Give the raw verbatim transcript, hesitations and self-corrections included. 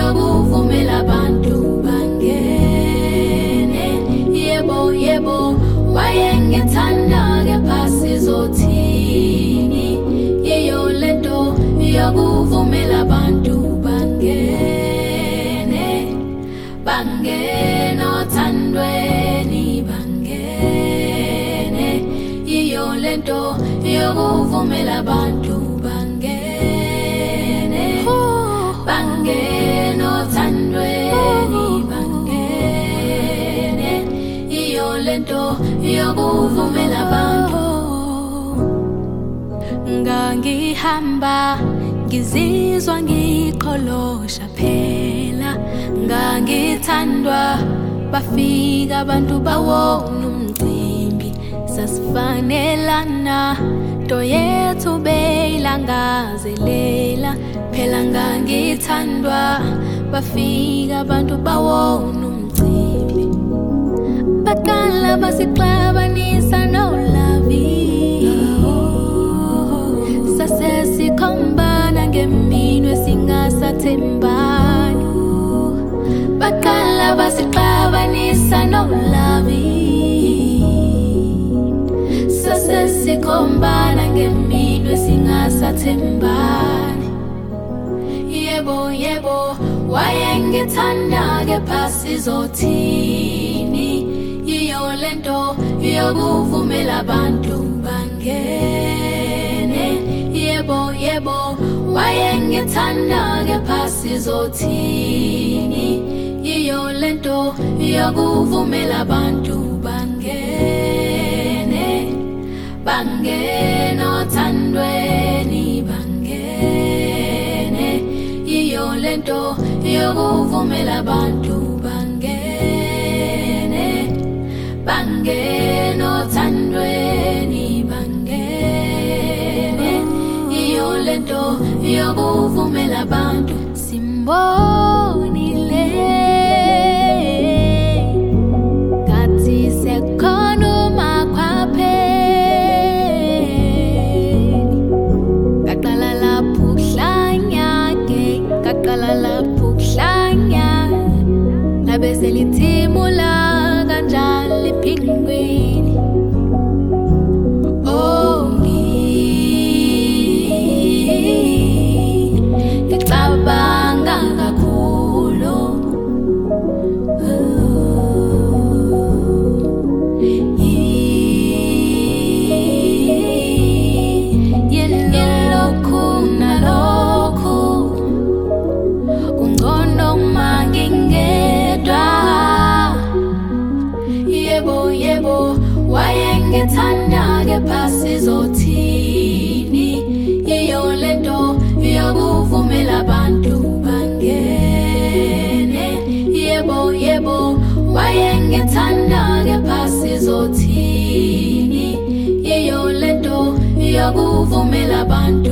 yokuvumela abantu bangene. Yebo yebo wayengithanda kepha sizothini, yiyo lento yokuvumela abantu bangene. Bangene othandweni bangene, yiyo lento yokuvumela abantu bangene. Bangene othandweni bangene, yiyo lento yokuvumela abantu. Ngangihamba ngizizwa ngiqholosha phela, ngangithandwa bafika abantu bawona umcimbi. Sasifanelana nto yethu beyilangazelela, phela ngangithandwa bafika abantu bawona umcimbi. Baqala basixabanisa noLavi, sasesikhombana ngeminwe singasathembani. Baqala basixabanisa noLavi, sasesikhombana ngeminwe singasathembani. Yebo yebo wayengithanda kepha sizothini, yiyo lento yokuvumela abantu bangene. Yebo yebo wayengithanda kepha sizothini, yiyo lento yokuvumela abantu bangene. Bangene othandweni bangene, yiyo lento yokuvumela abantu bangene. Bangene othandweni bangene, yiyo lento yokuvumela abantu. Simbonile kathi sekhona umakhwapheni, kaqala lapho ukuhlanya-ke, kaqala lapho ukuhlanya, labe selithimula kanjalo ephingweni. Oh ngicabanga kakhulu, yelokhu nalokhu kungcono uma ngingedwa. Yebo yebo wayengithanda kepha sizothini, yiyo lento yokuvumela abantu bangene. Yebo yebo wayengithanda kepha sizothini, yiyo lento yokuvumela abantu